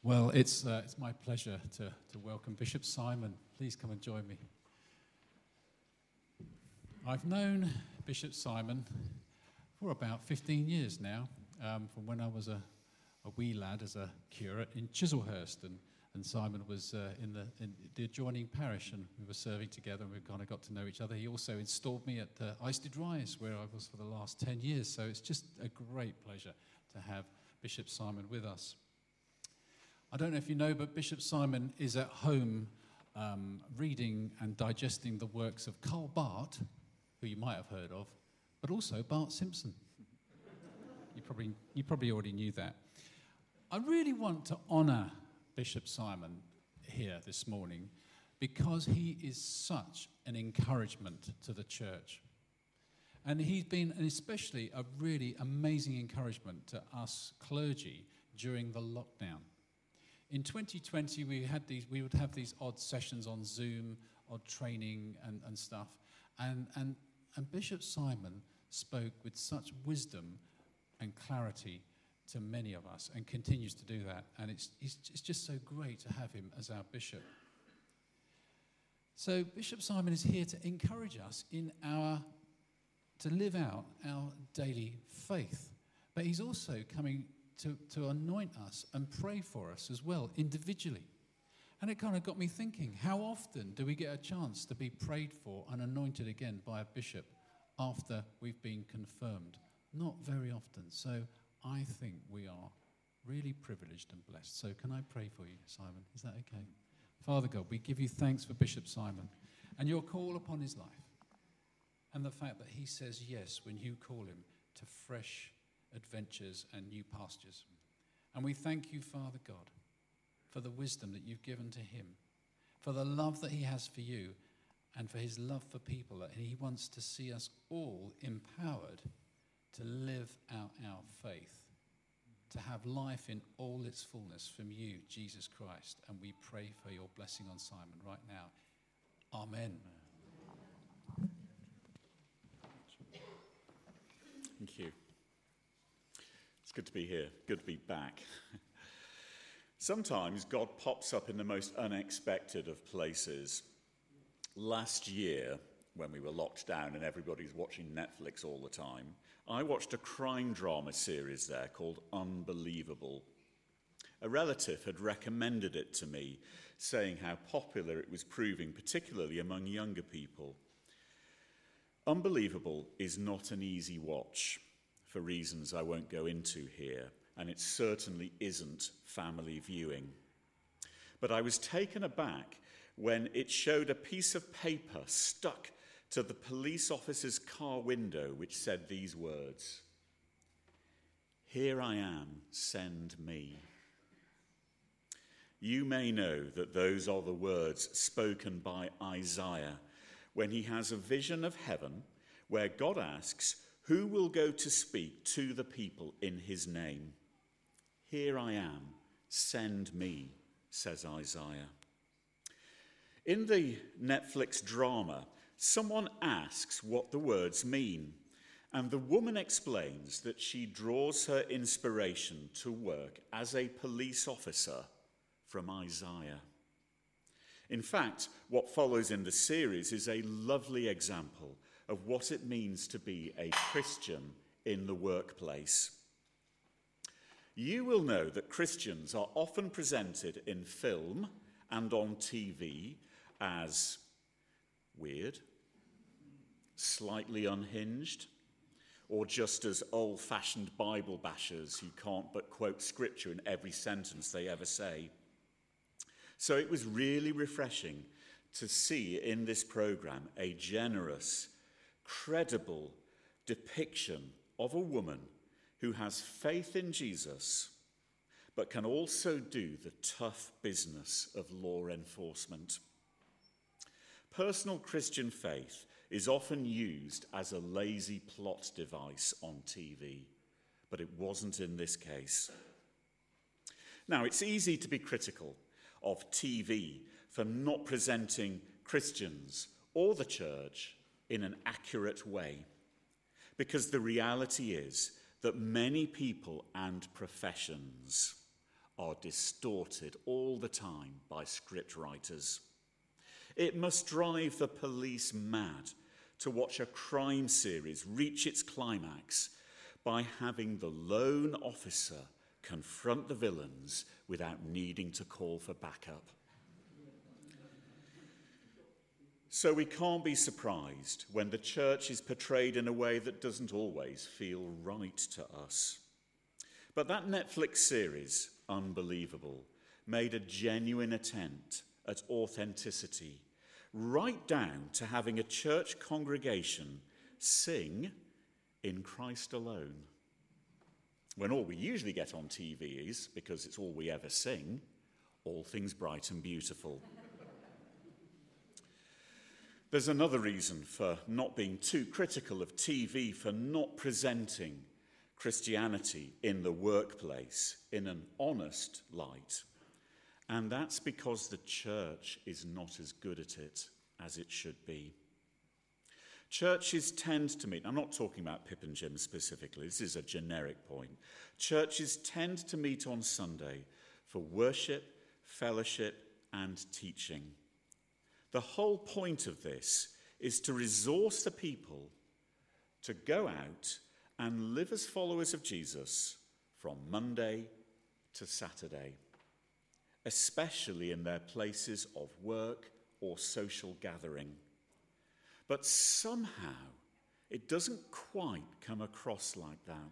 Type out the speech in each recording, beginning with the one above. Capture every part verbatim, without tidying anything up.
Well, it's uh, it's my pleasure to, to welcome Bishop Simon. Please come and join me. I've known Bishop Simon for about fifteen years now, um, from when I was a, a wee lad as a curate in Chislehurst, and, and Simon was uh, in the in the adjoining parish, and we were serving together, and we kind of got to know each other. He also installed me at uh, Eisteddfod Rise, where I was for the last ten years, so it's just a great pleasure to have Bishop Simon with us. I don't know if you know, but Bishop Simon is at home um, reading and digesting the works of Karl Barth, who you might have heard of, but also Bart Simpson. You probably, you probably already knew that. I really want to honour Bishop Simon here this morning because he is such an encouragement to the church. And he's been especially a really amazing encouragement to us clergy during the lockdown. In twenty twenty, we had these. We would have these odd sessions on Zoom, odd training and, and stuff. And, and, and Bishop Simon spoke with such wisdom and clarity to many of us and continues to do that. And it's, it's, it's just so great to have him as our bishop. So Bishop Simon is here to encourage us in our, to live out our daily faith. But he's also coming To, to anoint us and pray for us as well, individually. And it kind of got me thinking, how often do we get a chance to be prayed for and anointed again by a bishop after we've been confirmed? Not very often. So I think we are really privileged and blessed. So can I pray for you, Simon? Is that okay? Father God, we give you thanks for Bishop Simon and your call upon his life, and the fact that he says yes when you call him to fresh adventures and new pastures. And we thank you, Father God, for the wisdom that you've given to him, for the love that he has for you, and for his love for people, that he wants to see us all empowered to live out our faith, to have life in all its fullness from you, Jesus Christ. And we pray for your blessing on Simon right now. Amen. Thank you. It's good to be here, good to be back. Sometimes God pops up in the most unexpected of places. Last year, when we were locked down and everybody's watching Netflix all the time, I watched a crime drama series there called Unbelievable. A relative had recommended it to me, saying how popular it was proving, particularly among younger people. Unbelievable is not an easy watch, for reasons I won't go into here, and it certainly isn't family viewing. But I was taken aback when it showed a piece of paper stuck to the police officer's car window which said these words: "Here I am, send me." You may know that those are the words spoken by Isaiah when he has a vision of heaven where God asks, who will go to speak to the people in his name? Here I am, send me, says Isaiah. In the Netflix drama, someone asks what the words mean, and the woman explains that she draws her inspiration to work as a police officer from Isaiah. In fact, what follows in the series is a lovely example of what it means to be a Christian in the workplace. You will know that Christians are often presented in film and on T V as weird, slightly unhinged, or just as old-fashioned Bible bashers who can't but quote scripture in every sentence they ever say. So it was really refreshing to see in this program a generous, credible depiction of a woman who has faith in Jesus, but can also do the tough business of law enforcement. Personal Christian faith is often used as a lazy plot device on T V, but it wasn't in this case. Now, it's easy to be critical of T V for not presenting Christians or the church in an accurate way, because the reality is that many people and professions are distorted all the time by script writers. It must drive the police mad to watch a crime series reach its climax by having the lone officer confront the villains without needing to call for backup. So we can't be surprised when the church is portrayed in a way that doesn't always feel right to us. But that Netflix series, Unbelievable, made a genuine attempt at authenticity, right down to having a church congregation sing In Christ Alone. When all we usually get on T V is, because it's all we ever sing, All Things Bright and Beautiful. There's another reason for not being too critical of T V for not presenting Christianity in the workplace in an honest light. And that's because the church is not as good at it as it should be. Churches tend to meet, I'm not talking about Pip and Jim specifically, this is a generic point. Churches tend to meet on Sunday for worship, fellowship, and teaching. The whole point of this is to resource the people to go out and live as followers of Jesus from Monday to Saturday, especially in their places of work or social gathering. But somehow it doesn't quite come across like that.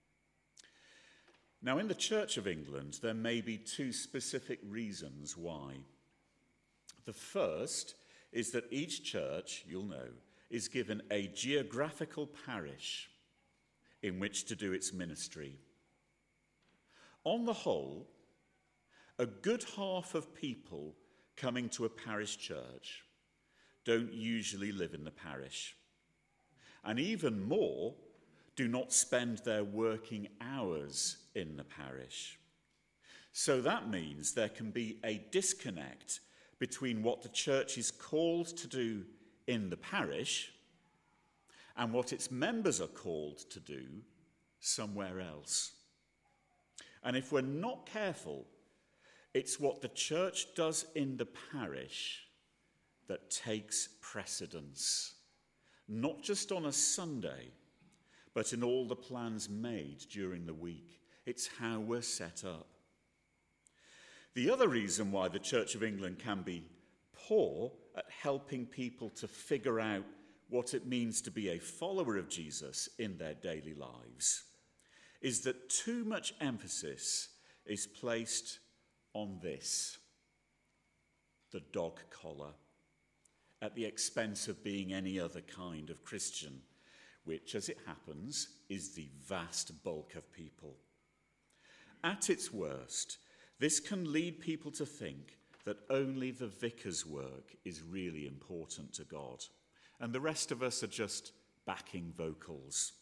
Now, in the Church of England, there may be two specific reasons why. The first is that each church, you'll know, is given a geographical parish in which to do its ministry. On the whole, a good half of people coming to a parish church don't usually live in the parish. And even more do not spend their working hours in the parish. So that means there can be a disconnect between what the church is called to do in the parish and what its members are called to do somewhere else. And if we're not careful, it's what the church does in the parish that takes precedence, not just on a Sunday, but in all the plans made during the week. It's how we're set up. The other reason why the Church of England can be poor at helping people to figure out what it means to be a follower of Jesus in their daily lives is that too much emphasis is placed on this, the dog collar, at the expense of being any other kind of Christian, which, as it happens, is the vast bulk of people. At its worst, this can lead people to think that only the vicar's work is really important to God, and the rest of us are just backing vocals.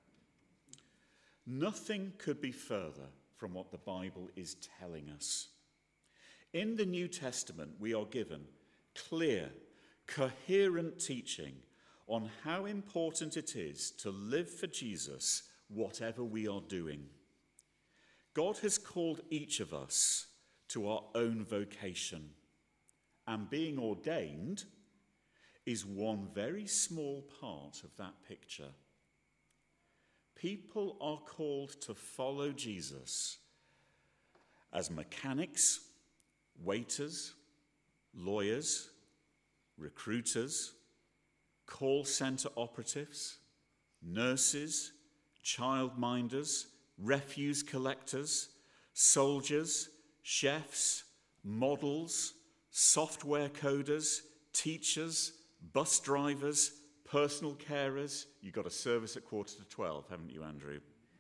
Nothing could be further from what the Bible is telling us. In the New Testament, we are given clear, coherent teaching on how important it is to live for Jesus, whatever we are doing. God has called each of us to our own vocation, and being ordained is one very small part of that picture. People are called to follow Jesus as mechanics, waiters, lawyers, recruiters, call centre operatives, nurses, childminders, refuse collectors, soldiers, chefs, models, software coders, teachers, bus drivers, personal carers. You got a service at quarter to twelve, haven't you, Andrew?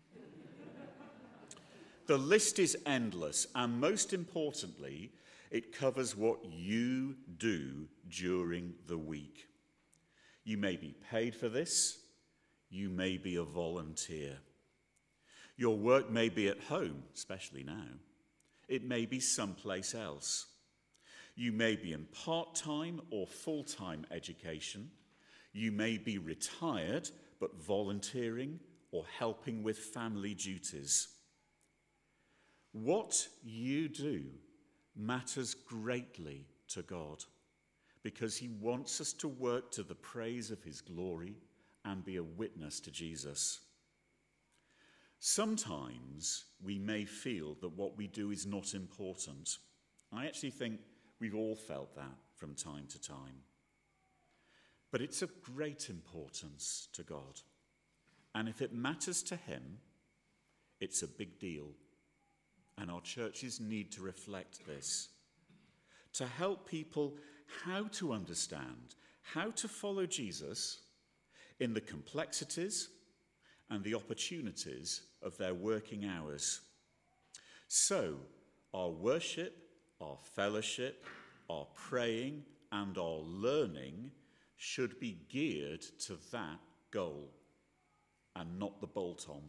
The list is endless, and most importantly, it covers what you do during the week. You may be paid for this. You may be a volunteer. Your work may be at home, especially now. It may be someplace else. You may be in part-time or full-time education. You may be retired, but volunteering or helping with family duties. What you do matters greatly to God, because he wants us to work to the praise of his glory and be a witness to Jesus. Sometimes we may feel that what we do is not important. I actually think we've all felt that from time to time. But it's of great importance to God. And if it matters to him, it's a big deal. And our churches need to reflect this, to help people how to understand, how to follow Jesus in the complexities and the opportunities of their working hours. So our worship, our fellowship, our praying, and our learning should be geared to that goal and not the bolt-on.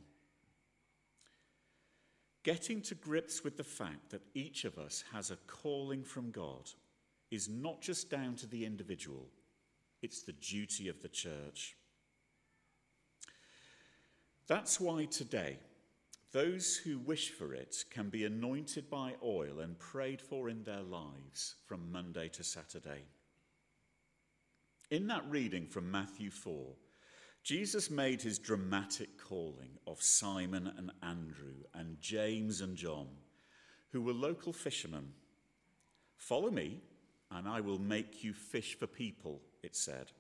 Getting to grips with the fact that each of us has a calling from God is not just down to the individual, it's the duty of the church. That's why today, those who wish for it can be anointed by oil and prayed for in their lives from Monday to Saturday. In that reading from Matthew four, Jesus made his dramatic calling of Simon and Andrew and James and John, who were local fishermen. "Follow me, and I will make you fish for people," it said.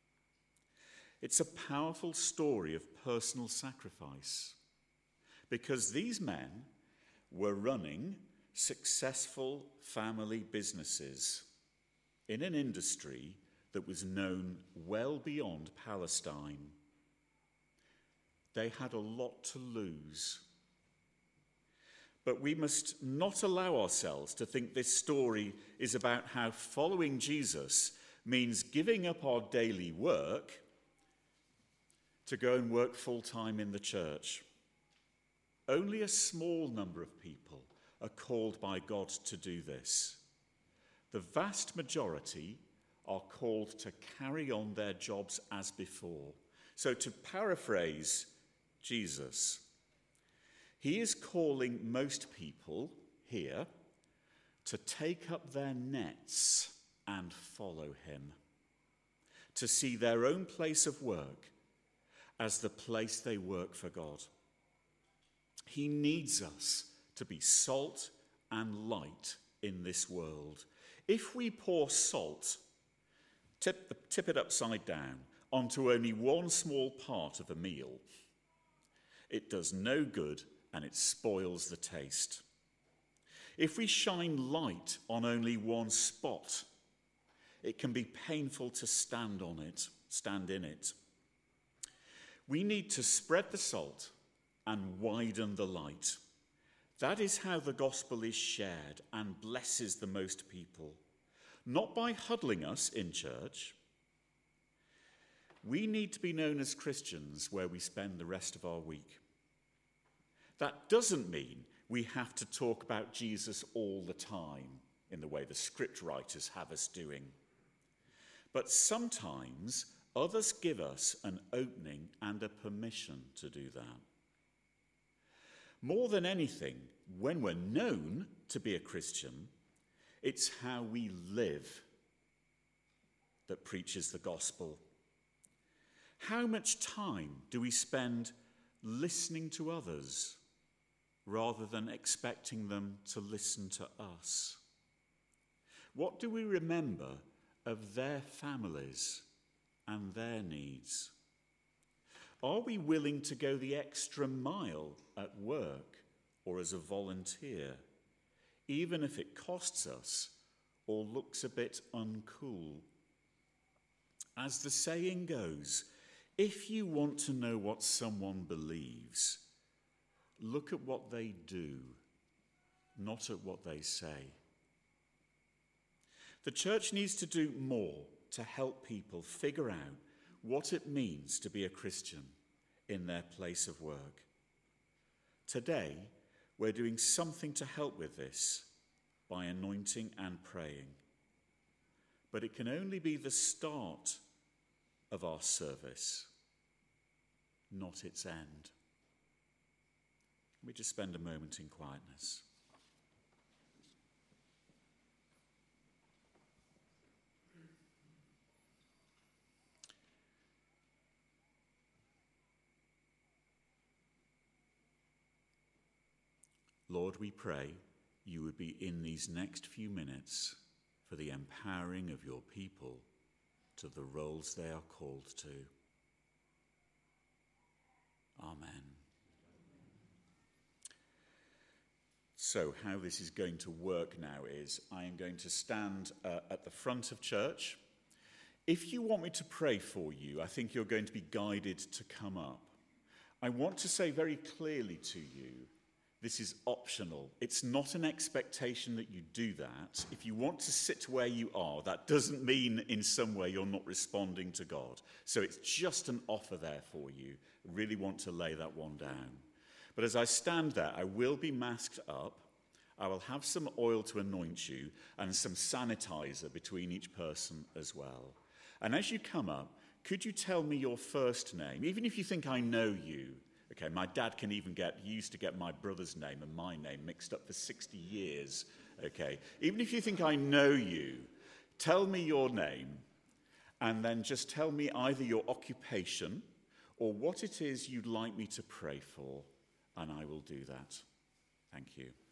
It's a powerful story of personal sacrifice, because these men were running successful family businesses in an industry that was known well beyond Palestine. They had a lot to lose. But we must not allow ourselves to think this story is about how following Jesus means giving up our daily work to go and work full-time in the church. Only a small number of people are called by God to do this. The vast majority are called to carry on their jobs as before. So to paraphrase Jesus, he is calling most people here to take up their nets and follow him, to see their own place of work as the place they work for God. He needs us to be salt and light in this world. If we pour salt, tip, the, tip it upside down onto only one small part of a meal, it does no good and it spoils the taste. If we shine light on only one spot, it can be painful to stand on it, stand in it. We need to spread the salt and widen the light. That is how the gospel is shared and blesses the most people. Not by huddling us in church. We need to be known as Christians where we spend the rest of our week. That doesn't mean we have to talk about Jesus all the time in the way the script writers have us doing. But sometimes others give us an opening and a permission to do that. More than anything, when we're known to be a Christian, it's how we live that preaches the gospel. How much time do we spend listening to others rather than expecting them to listen to us? What do we remember of their families and their needs? Are we willing to go the extra mile at work or as a volunteer, even if it costs us or looks a bit uncool? As the saying goes, if you want to know what someone believes, look at what they do, not at what they say. The church needs to do more to help people figure out what it means to be a Christian in their place of work. Today, we're doing something to help with this by anointing and praying. But it can only be the start of our service, not its end. Let me just spend a moment in quietness. Lord, we pray you would be in these next few minutes for the empowering of your people to the roles they are called to. Amen. So how this is going to work now is I am going to stand uh, at the front of church. If you want me to pray for you, I think you're going to be guided to come up. I want to say very clearly to you, this is optional. It's not an expectation that you do that. If you want to sit where you are, that doesn't mean in some way you're not responding to God. So it's just an offer there for you. I really want to lay that one down. But as I stand there, I will be masked up. I will have some oil to anoint you and some sanitizer between each person as well. And as you come up, could you tell me your first name? Even if you think I know you. Okay, my dad can even get, he used to get my brother's name and my name mixed up for sixty years. Okay, even if you think I know you, tell me your name and then just tell me either your occupation or what it is you'd like me to pray for, and I will do that. Thank you.